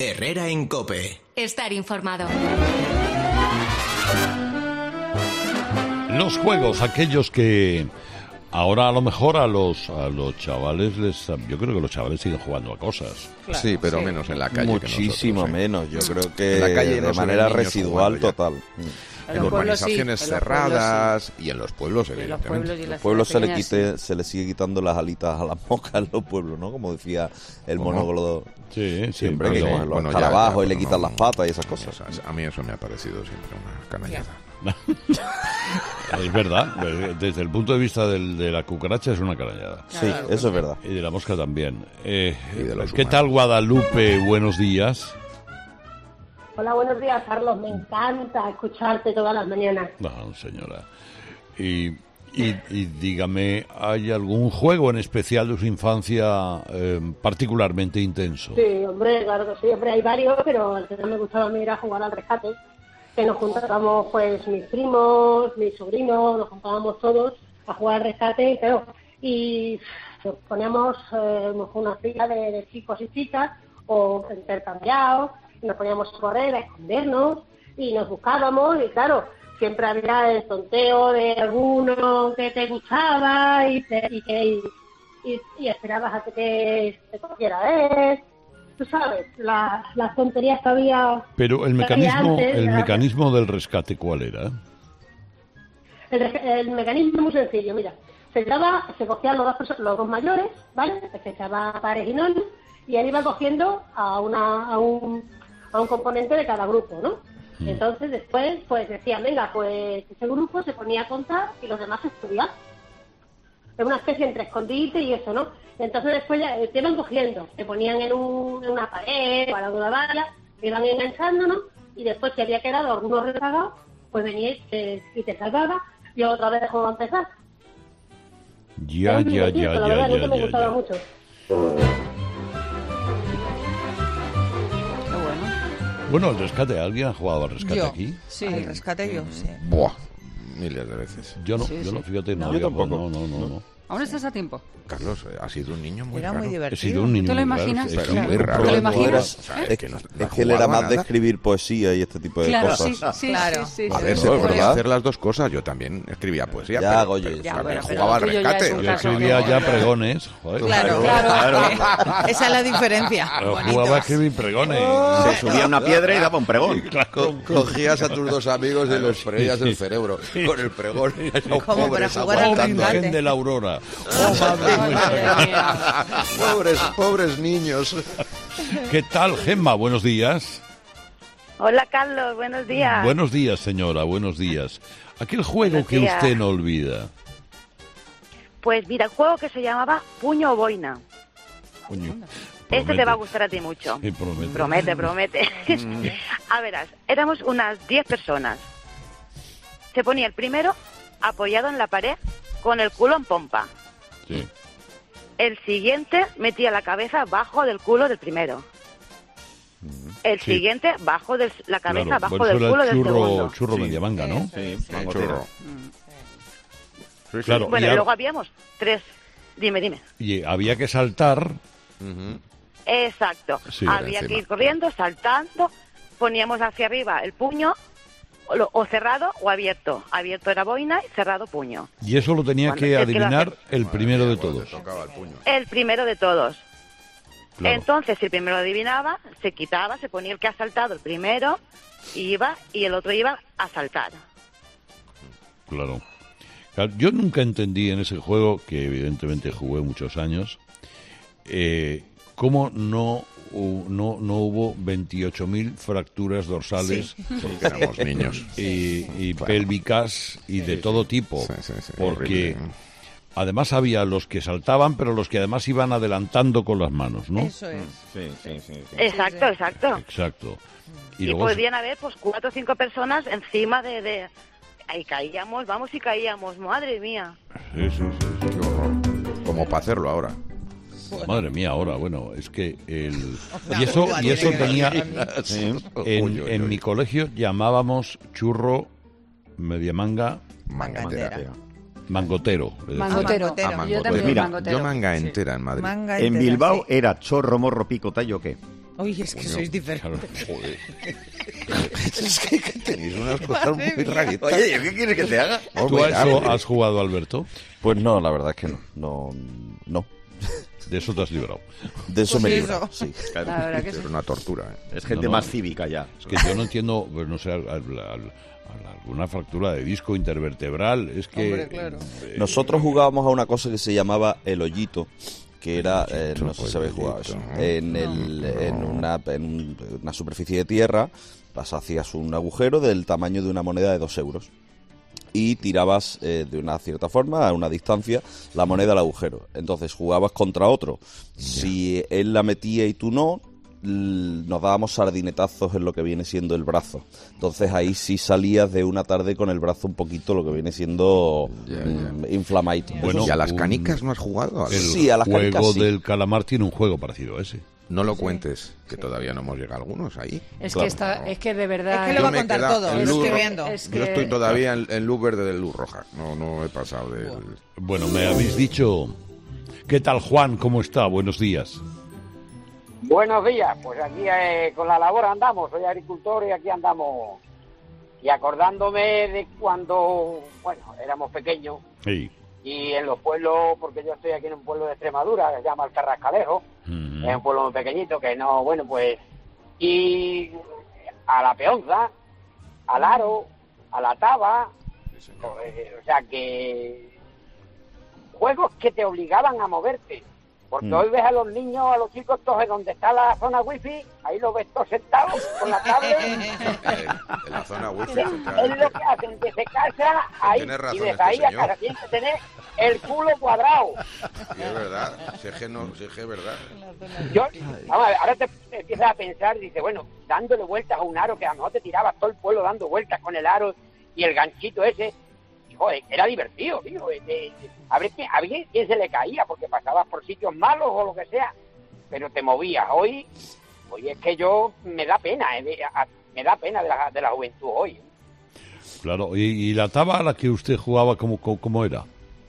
Herrera en COPE. Estar informado. Los juegos, aquellos que ahora a lo mejor a los chavales yo creo que los chavales siguen jugando a cosas. Claro, sí, pero menos en la calle. Muchísimo que menos, yo creo que en la calle de manera residual total. En urbanizaciones cerradas y en los pueblos, evidentemente. En los pueblos se le sigue quitando las alitas a las moscas en los pueblos, ¿no? Como decía el monólogo. Sí, siempre que cogen los escarabajos y le quitan las patas y esas cosas. A mí eso me ha parecido siempre una canallada. Es verdad, desde el punto de vista de la cucaracha es una canallada. Sí, eso es verdad. Y de la mosca también. ¿Qué tal, Guadalupe? Buenos días. Hola, buenos días, Carlos. Me encanta escucharte todas las mañanas. No, señora. Y dígame, ¿hay algún juego en especial de su infancia particularmente intenso? Sí, hombre, claro que sí. Hombre, hay varios, pero el que más me gustaba a mí era jugar al rescate. Que nos juntábamos, pues, mis primos, mis sobrinos, nos juntábamos todos a jugar al rescate, claro. Y nos poníamos una fila de chicos y chicas, o intercambiados, y nos poníamos a correr, a escondernos, y nos buscábamos, y claro, siempre había el tonteo de alguno que te gustaba, y esperabas a que te cogiera él. Tú sabes, las tonterías que había. Pero el mecanismo del rescate, ¿cuál era? El mecanismo es muy sencillo, mira. Se cogían los dos mayores, ¿vale? Se echaba pares y nones, y él iba cogiendo a un componente de cada grupo, ¿no? Entonces después, pues decían, venga, pues ese grupo se ponía a contar y los demás estudiaban. Es una especie entre escondite y eso, ¿no? Entonces después ya te iban cogiendo, te ponían en una pared o a una valla, te iban enganchándonos, y después si había quedado alguno rezagado, pues venía y te salvaba, y otra vez dejó de empezar. Ya. Me gustaba mucho. Bueno, el rescate, ¿alguien ha jugado al rescate aquí? Sí, al rescate yo, sí. Buah, miles de veces. Yo no, fíjate, no. Yo tampoco. No. ¿Aún estás a tiempo? Carlos, ha sido un niño muy raro. Era muy divertido. He sido un niño ¿Tú lo muy imaginas? raro, pero muy raro. ¿Te lo imaginas? Es que él era más de escribir poesía y este tipo de cosas. Sí, claro. A ver, se podía hacer las dos cosas. Yo también escribía poesía, pero jugaba al rescate. Yo escribía ya pregones. Joder. Claro. Esa es la diferencia. Jugaba a escribir pregones. Se subía una piedra y daba un pregón. Cogías a tus dos amigos y los freías el cerebro con el pregón. Como para jugar al rescate. Virgen de la Aurora. Pobres niños. ¿Qué tal, Gemma? Buenos días. Hola, Carlos. Buenos días. Buenos días, señora. Buenos días. Aquel juego Buenos que días. usted no olvida. Pues mira, el juego que se llamaba Puño o Boina. Coño, Este te va a gustar a ti mucho. Sí, promete. Promete. A verás, éramos unas 10 personas. Se ponía el primero apoyado en la pared con el culo en pompa. Sí. El siguiente metía la cabeza bajo del culo del primero. El Sí. siguiente bajo de la cabeza Claro, bajo bueno, del eso culo era del segundo. churro media manga, ¿no? Sí, Churro. Claro, Bueno, y luego habíamos 3. Dime. y había que saltar. Exacto. Sí, Había encima. que ir corriendo, saltando, poníamos hacia arriba el puño, o cerrado o abierto. Abierto era boina y cerrado puño. Y eso lo tenía Bueno, que es que lo adivinar hace- el primero de Cuando todos. tocaba el puño. El primero de todos. Claro. Entonces, si el primero adivinaba, se quitaba, se ponía el que ha saltado el primero, iba, y el otro iba a saltar. Claro. Yo nunca entendí en ese juego, que evidentemente jugué muchos años, cómo no hubo 28.000 fracturas dorsales Porque éramos niños. y pélvicas y de todo tipo. Sí, Porque horrible. además había los que saltaban, pero los que además iban adelantando con las manos, ¿no? Eso es. Sí. Exacto. Exacto. Y luego podían haber, pues, 4 o 5 personas encima de... Ahí caíamos, madre mía. Sí. Qué horror. Como para hacerlo ahora. Madre mía, ahora, bueno, es que y eso tenía en mi colegio llamábamos churro media manga Manga entera. mangotero. Mangotero. Ah, Yo mangotero. también Mira, mangotero. Yo manga entera en Madrid. Manga En entera, Bilbao sí. era chorro, morro, pico, tallo, ¿qué? Uy, es que sois diferentes. Claro, joder. Es que tenéis unas cosas muy raritas. Oye, ¿qué quieres que te haga? ¿Tú a eso has jugado, Alberto? Pues no, la verdad es que no. De eso te has librado. De eso Pues me sí, libro, eso. sí. La verdad que Es sí. una tortura. Es gente No, más cívica ya. Es que yo no entiendo, pues no sé, alguna fractura de disco intervertebral. Es que... Hombre, claro. Nosotros jugábamos a una cosa que se llamaba el hoyito, que era, no sé pues, si habéis jugado eso, hoyito, en una superficie de tierra, hacías un agujero del tamaño de una moneda de 2 euros y tirabas de una cierta forma, a una distancia, la moneda al agujero. Entonces jugabas contra otro. Si él la metía y tú no, nos dábamos sardinetazos en lo que viene siendo el brazo. Entonces ahí sí salías de una tarde con el brazo un poquito lo que viene siendo inflamadito. Bueno, ¿Y a las canicas no has jugado? El Sí, a las juego canicas sí. del calamar tiene un juego parecido a ese. No lo cuentes, que todavía no hemos llegado algunos ahí. Es Claro. es que de verdad... Es que lo va a me contar queda todo, en es luz que viendo. Yo estoy todavía en luz verde de luz roja. No he pasado del... Bueno, me habéis dicho... ¿Qué tal, Juan? ¿Cómo está? Buenos días. Buenos días, pues aquí con la labor andamos, soy agricultor y aquí andamos. Y acordándome de cuando, éramos pequeños Sí. y en los pueblos, porque yo estoy aquí en un pueblo de Extremadura que se llama el Carrascalejo, Ujú. es un pueblo muy pequeñito que no, y a la peonza, al aro, a la taba, o sea que juegos que te obligaban a moverte. Porque hoy ves a los niños, a los chicos, todos donde está la zona wifi, ahí los ves todos sentados con la tablet. En la zona wifi. Es lo que hacen, que se casa ahí Tienes razón y desde este ahí a señor. casa tienen que tener el culo cuadrado. Y es verdad, si es que es verdad. Ahora te empiezas a pensar, dice, dándole vueltas a un aro, que a lo mejor te tirabas todo el pueblo dando vueltas con el aro y el ganchito ese. Joder, era divertido, tío. Había quien se le caía porque pasabas por sitios malos o lo que sea, pero te movías. Hoy es que me da pena, me da pena de la juventud hoy. Claro, ¿y la taba a la que usted jugaba cómo era?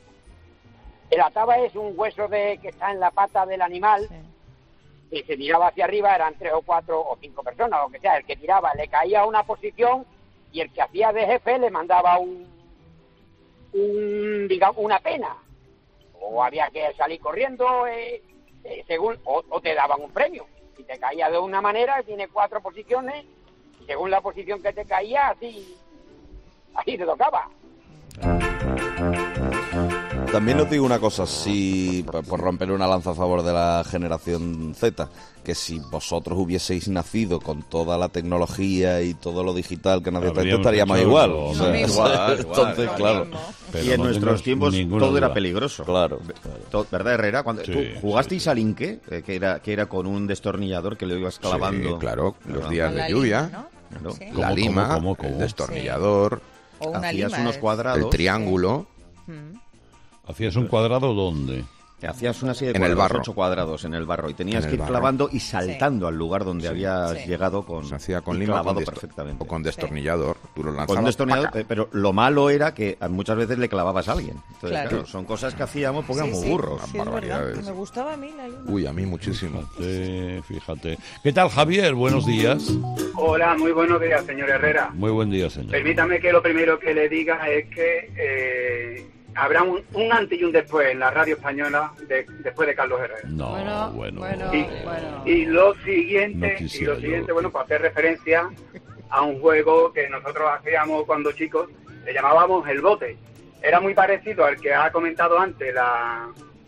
La taba es un hueso que está en la pata del animal, y se tiraba hacia arriba, eran 3 o 4 o 5 personas, lo que sea. El que tiraba le caía a una posición y el que hacía de jefe le mandaba una pena, o había que salir corriendo según o te daban un premio. Si te caía de una manera, tiene 4 posiciones y según la posición que te caía, así te tocaba. También os digo una cosa, si por romper una lanza a favor de la generación Z, que si vosotros hubieseis nacido con toda la tecnología y todo lo digital que nos estaríamos igual. O sea, entonces, claro. Y en nuestros tiempos todo era peligroso. Claro. ¿Verdad, Herrera? Cuando Sí, tú jugasteis al Inque, que era con un destornillador que lo ibas clavando. Sí, claro, los días Con de la lluvia, lima, ¿no? Claro. Sí. la ¿Cómo, lima, cómo? el destornillador, O una Hacías lima, unos cuadrados. el triángulo. ¿Hacías un cuadrado dónde? Hacías una serie de En el cuadrados, barro. 8 cuadrados en el barro, y tenías En que el ir barro. clavando y saltando al lugar donde habías Sí. llegado con Se hacía con y lima clavado o perfectamente. o con destornillador. Tú lo lanzabas. Con un destornillador, ¡paca! pero lo malo era que muchas veces le clavabas a alguien. Entonces, Claro. claro, son cosas que hacíamos porque éramos burros. Sí, es verdad. barbaridades. Me gustaba a mí la lima. Uy, a mí muchísimo. Fíjate. ¿Qué tal, Javier? Buenos días. Hola, muy buenos días, señor Herrera. Muy buen día, señor. Permítame que lo primero que le diga es que habrá un antes y un después en la radio española después de Carlos Herrera. No, bueno. Y lo siguiente, No quisiera yo. para hacer referencia a un juego que nosotros hacíamos cuando chicos, le llamábamos el bote. Era muy parecido al que ha comentado antes la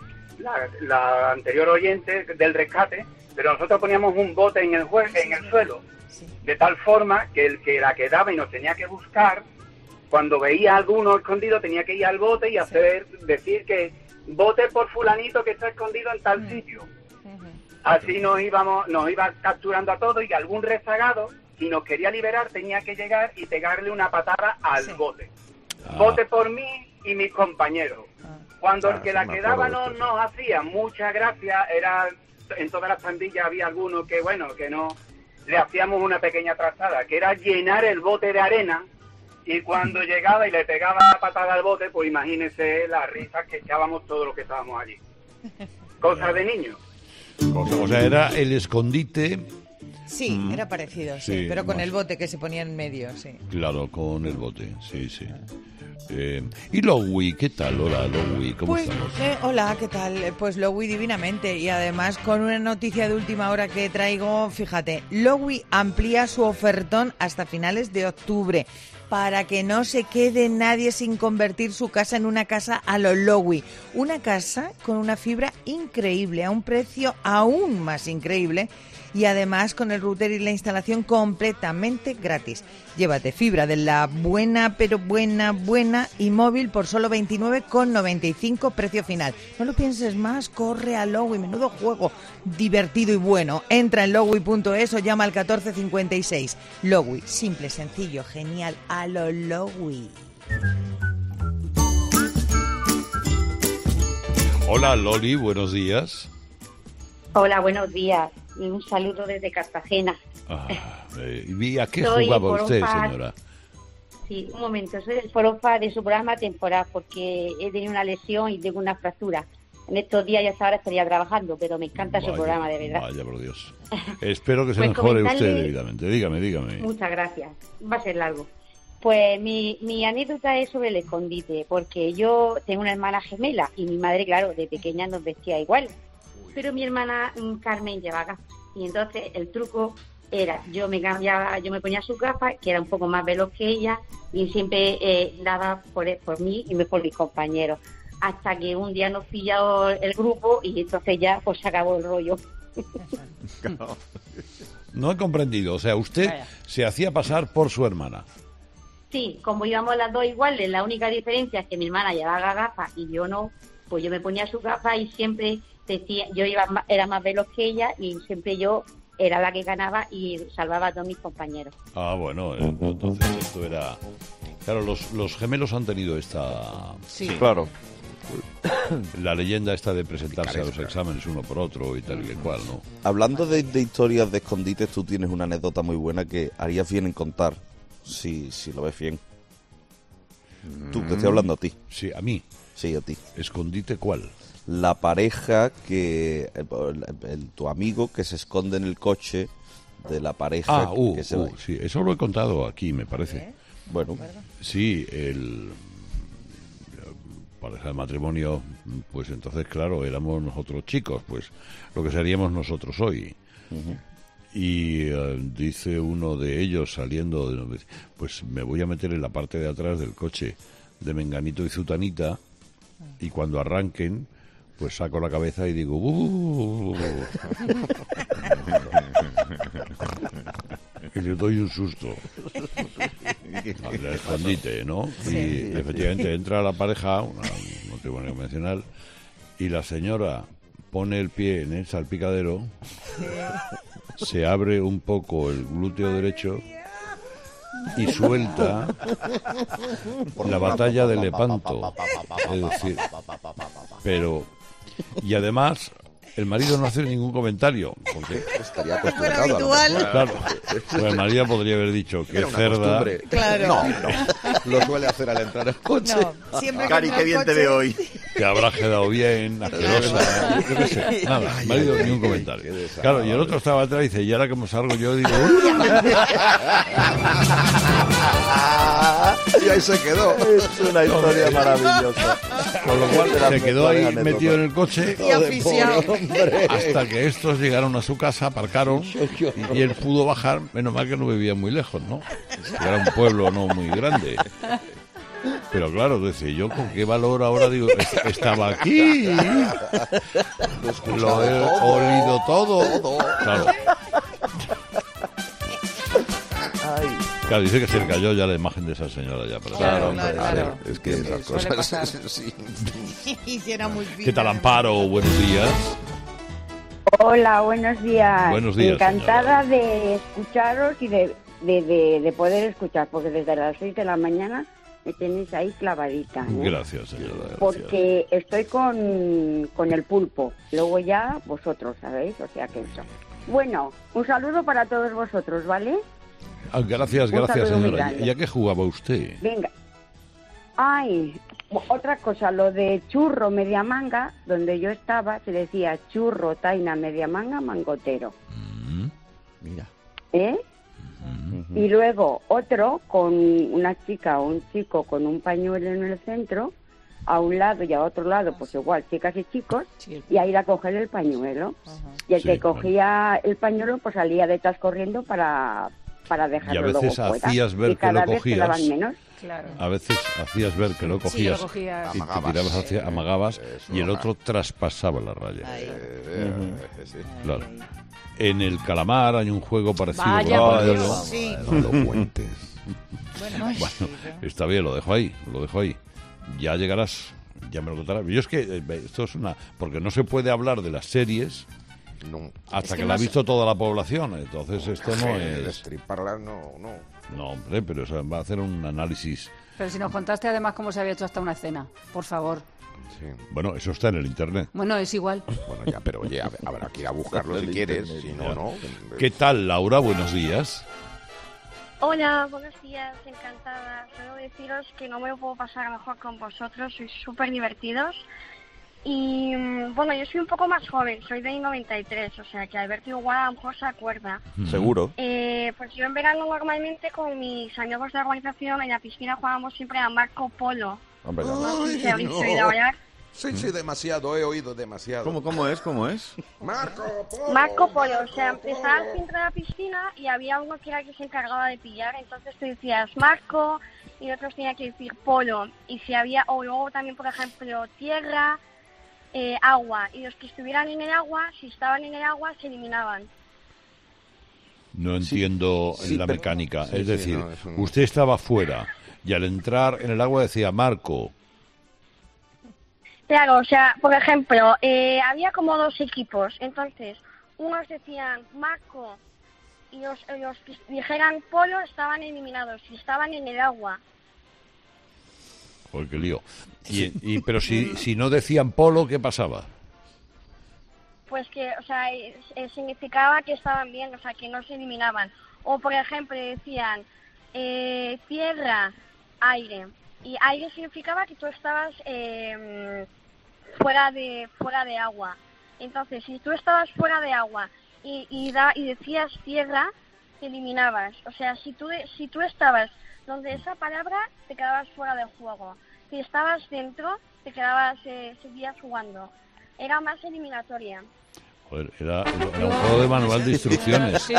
anterior oyente del rescate, pero nosotros poníamos un bote en el suelo, de tal forma que el que la quedaba y nos tenía que buscar, cuando veía a alguno escondido tenía que ir al bote y decir que bote por fulanito que está escondido en tal sitio. Así nos iba capturando a todos, y algún rezagado, si nos quería liberar, tenía que llegar y pegarle una patada al bote. Bote por mí y mis compañeros. Cuando el que la quedaba no nos hacía mucha gracia, era en todas las pandillas había alguno que no le hacíamos una pequeña trazada, que era llenar el bote de arena, y cuando llegaba y le pegaba la patada al bote, pues imagínese las risas que echábamos todos los que estábamos allí. Cosas de niños. O sea, era el escondite Sí, era parecido, sí, pero con el bote que se ponía en medio, sí. Claro, con el bote, sí. ¿Y Lowy? ¿Qué tal? Hola, Lowy, ¿cómo estamos? Hola, ¿qué tal? Pues Lowy divinamente, y además con una noticia de última hora que traigo, fíjate, Lowy amplía su ofertón hasta finales de octubre, para que no se quede nadie sin convertir su casa en una casa a lo Lowy. Una casa con una fibra increíble, a un precio aún más increíble, y además con el router y la instalación completamente gratis. Llévate fibra de la buena, pero buena, y móvil por solo 29,95 precio final. No lo pienses más, corre a Lowy, menudo juego divertido y bueno. Entra en lowy.es o llama al 1456. Lowy, simple, sencillo, genial, a lo Lowy. Hola Loli, buenos días. Hola, buenos días. Y un saludo desde Cartagena. ¿Y a qué jugaba usted, señora? Sí, un momento. Soy del Forofa de su programa temporal porque he tenido una lesión y tengo una fractura. En estos días y hasta ahora estaría trabajando, pero me encanta su programa, de verdad. Vaya, por Dios. Espero que se mejore usted debidamente. Dígame. Muchas gracias. Va a ser largo. Pues mi anécdota es sobre el escondite, porque yo tengo una hermana gemela y mi madre, claro, de pequeña nos vestía igual. Pero mi hermana Carmen llevaba gafas y entonces el truco era, yo me ponía sus gafas, que era un poco más veloz que ella, y siempre daba por mí y por mis compañeros, hasta que un día nos pilló el grupo y entonces ya pues se acabó el rollo. No he comprendido, o sea, usted se hacía pasar por su hermana. Sí, como íbamos las dos iguales, la única diferencia es que mi hermana llevaba gafas y yo no, pues yo me ponía sus gafas y siempre decía, era más veloz que ella y siempre yo era la que ganaba y salvaba a todos mis compañeros. Ah, bueno, entonces esto era... Claro, los gemelos han tenido esta... Sí, claro. La leyenda esta de presentarse a los exámenes uno por otro y tal y cual, ¿no? Hablando de historias de escondites, tú tienes una anécdota muy buena que harías bien en contar, si lo ves bien. Tú, te estoy hablando a ti. Sí, a mí. Sí, a ti. ¿Escondite cuál? La pareja que... tu amigo que se esconde en el coche de la pareja que se va. Sí, eso lo he contado aquí, me parece. Bueno. Sí, pareja de matrimonio, pues entonces, claro, éramos nosotros chicos, pues lo que seríamos nosotros hoy. Uh-huh. Y dice uno de ellos saliendo, pues me voy a meter en la parte de atrás del coche de Menganito y Zutanita, y cuando arranquen, pues saco la cabeza y digo y le doy un susto. El escondite, ¿no? Sí. Y efectivamente entra la pareja, un matrimonio convencional, y la señora pone el pie en el salpicadero, se abre un poco el glúteo derecho y suelta la batalla de Lepanto. Es decir, pero... Y además, el marido no hace ningún comentario, porque estaría acostumbrado. Claro, pues el marido podría haber dicho que cerda. Claro. No, lo suele hacer al entrar al coche. No, siempre Cari, qué bien te veo hoy. Que habrá quedado bien, asquerosa, yo qué sé. Nada, el marido ningún comentario. Claro, y el otro estaba atrás y dice, y ahora que me salgo yo, digo... Y ahí se quedó. Es una historia maravillosa. Con lo cual se quedó ahí metido en el coche y aficiado. Hasta que estos llegaron a su casa, aparcaron y él pudo bajar. Menos mal que no vivía muy lejos, ¿no? Era un pueblo no muy grande. Pero claro, decía yo, ¿con qué valor ahora digo? Estaba aquí. Lo he olido todo. Claro. Claro, dice que se le cayó ya la imagen de esa señora ya. Pero claro. Es que esas cosas... Sí. Hiciera muy bien. ¿Qué tal, Amparo? Buenos días. Hola, buenos días. Buenos días, encantada señora. de escucharos y de poder escuchar, porque desde las 6 de la mañana me tenéis ahí clavadita. Gracias, señora. Gracias. Porque estoy con el pulpo. Luego ya vosotros, ¿sabéis? O sea que eso. Bueno, un saludo para todos vosotros, ¿vale? Gracias, señora. ¿Y a qué jugaba usted? Venga. Ay, otra cosa, lo de churro media manga, donde yo estaba, se decía churro, taina, media manga, mangotero. Mira. ¿eh? Y luego otro con una chica o un chico con un pañuelo en el centro, a un lado y a otro lado, pues igual, chicas y chicos, y a ir a coger el pañuelo. Y el que cogía el pañuelo, pues salía detrás corriendo para dejarlo luego fuera. Y a veces hacías ver y cada que lo vez cogías. quedaban menos. Claro. A veces hacías ver que lo cogías, lo cogías. y te tirabas hacia, amagabas, y el otro traspasaba la raya. Sí. Claro. En el calamar hay un juego parecido. Vaya, con por el Dios. juego. Sí. Bueno, puentes. Bueno, Está bien, lo dejo ahí. Ya llegarás, ya me lo contarás. Yo es que esto es porque no se puede hablar de las series hasta que la ha visto toda la población. Entonces esto no es... Destriparla, no. No, hombre, pero va a hacer un análisis. Pero si nos contaste además cómo se había hecho hasta una escena, por favor. Sí. Bueno, eso está en el internet. Bueno, es igual. Bueno, ya, pero oye, habrá que ir a buscarlo si quieres, si no, no. ¿Qué tal, Laura? Buenos días. Hola, buenos días, encantada. Solo deciros que no me lo puedo pasar mejor con vosotros, sois súper divertidos. Y bueno, yo soy un poco más joven, soy de 93, o sea que Alberto igual a lo mejor se acuerda. Seguro. Pues yo en verano normalmente con mis amigos de la organización en la piscina jugábamos siempre a Marco Polo. Hombre, No sé si habéis oído hablar. Sí, demasiado, he oído demasiado. ¿Cómo es? Marco Polo, o sea, empezabas dentro de la piscina y había uno que era el que se encargaba de pillar, entonces tú decías Marco y otros tenían que decir Polo, y si había, o luego también por ejemplo tierra, agua, y los que estuvieran en el agua, si estaban en el agua se eliminaban. No entiendo la mecánica. Sí, es decir, no, usted estaba fuera y al entrar en el agua decía Marco. Claro, o sea, por ejemplo, había como dos equipos, entonces unos decían Marco y los que dijeran Polo estaban eliminados, si estaban en el agua. Joder, qué lío. Pero si no decían Polo, ¿qué pasaba? Pues que, o sea, significaba que estaban bien, o sea, que no se eliminaban. O, por ejemplo, decían tierra, aire. Y aire significaba que tú estabas fuera de agua. Entonces, si tú estabas fuera de agua y decías tierra, te eliminabas. O sea, si tú estabas donde esa palabra, te quedabas fuera del juego. Si estabas dentro, te quedabas, seguías jugando. Era más eliminatoria. Joder, era un juego de manual de instrucciones. Sí.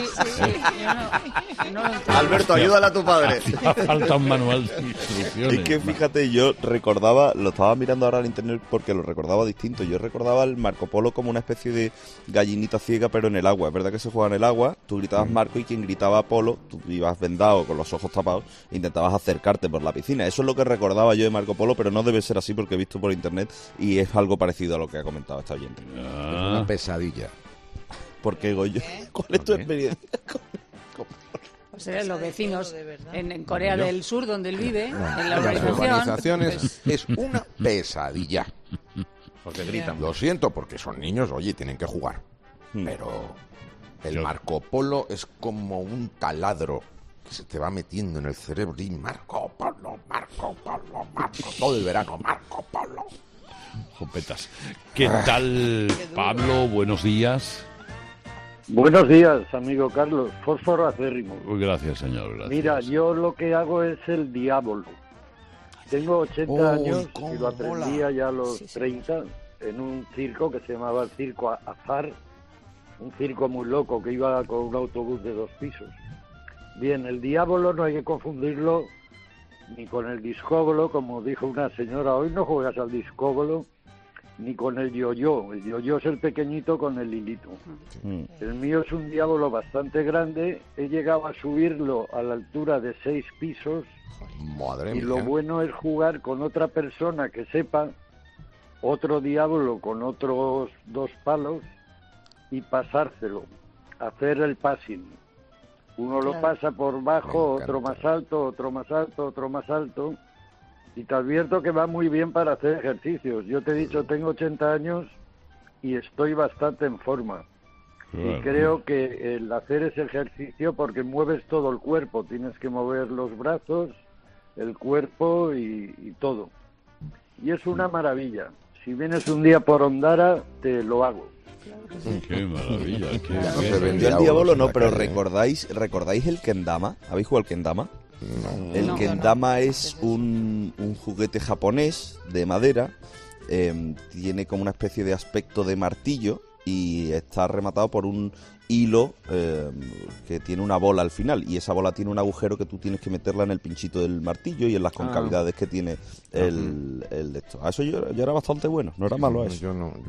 No lo entiendo. Alberto, ayúdale a tu padre. Falta un manual de instrucciones. Es que fíjate, yo recordaba, lo estaba mirando ahora en internet porque lo recordaba distinto. Yo recordaba el Marco Polo como una especie de gallinita ciega, pero en el agua. Es verdad que se juega en el agua, tú gritabas Marco y quien gritaba Polo, tú ibas vendado con los ojos tapados e intentabas acercarte por la piscina. Eso es lo que recordaba yo de Marco Polo, pero no debe ser así porque he visto por internet y es algo parecido a lo que ha comentado esta oyente. Una pesadilla. ¿Por qué, Goyo? ¿Cuál es tu experiencia? Pues los vecinos en Corea del Sur, donde él vive, en la Las urbanización. urbanizaciones es una pesadilla. Porque gritan. Lo siento, porque son niños, oye, tienen que jugar. Pero el Marco Polo es como un taladro que se te va metiendo en el cerebro y Marco Polo, todo el verano, Marco Polo. Jopetas. ¿Qué tal, Pablo? Buenos días. Buenos días, amigo Carlos. Fósforo acérrimo. Gracias, señor. Gracias. Mira, yo lo que hago es el diablo. Tengo 80 años y lo aprendí allá a los 30 en un circo que se llamaba el Circo Azar. Un circo muy loco que iba con un autobús de 2 pisos. Bien, el diablo no hay que confundirlo ni con el discóbolo, como dijo una señora, hoy no juegas al discóbolo, ni con el yo-yo. El yo-yo es el pequeñito con el hilito. El mío es un diablo bastante grande, he llegado a subirlo a la altura de 6 pisos. Madre mía. Y lo bueno es jugar con otra persona que sepa otro diablo con otros 2 palos y pasárselo, hacer el passing. Uno lo pasa por bajo, otro más alto, otro más alto, otro más alto. Y te advierto que va muy bien para hacer ejercicios. Yo te he dicho, tengo 80 años y estoy bastante en forma. Y creo que el hacer ese ejercicio, porque mueves todo el cuerpo, tienes que mover los brazos, el cuerpo y todo. Y es una maravilla. Si vienes un día por Ondara, te lo hago. Qué maravilla. Yo el diabolo no, pero ¿recordáis el kendama? ¿Habéis jugado al kendama? No. El kendama es un juguete japonés de madera. Tiene como una especie de aspecto de martillo y está rematado por un hilo que tiene una bola al final, y esa bola tiene un agujero que tú tienes que meterla en el pinchito del martillo y en las concavidades que tiene el de esto. A eso yo era bastante bueno, no era malo a eso. Yo no.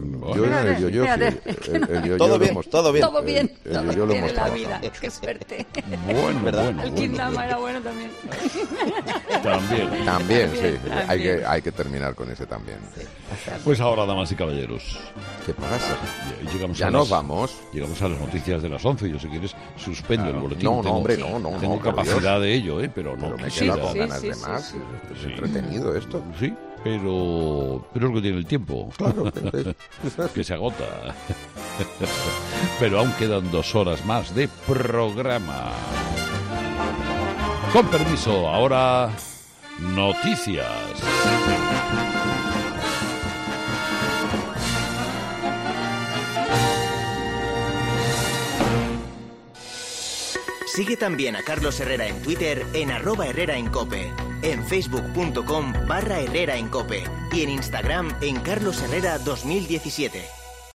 Todo bien. Todo bien. Yo lo tiene la mostraba. vida. Qué suerte. Bueno. El Kindama era bueno también. También, sí. Hay que terminar con ese también. Pues ahora, damas y caballeros. ¿Qué pasa? Ya nos vamos. Llegamos a las noticias de las 11. Yo, si quieres, suspendo el boletín. No, hombre, Tengo capacidad de ello, pero no me quisiera. quedo con ganas de más. Es entretenido esto. Sí, pero es lo que tiene el tiempo. Claro. Que se agota. Pero aún quedan 2 horas más de programa. Con permiso, ahora noticias. Sigue también a Carlos Herrera en Twitter en @HerreraEnCope, en facebook.com/HerreraEnCope y en Instagram en Carlos Herrera 2017.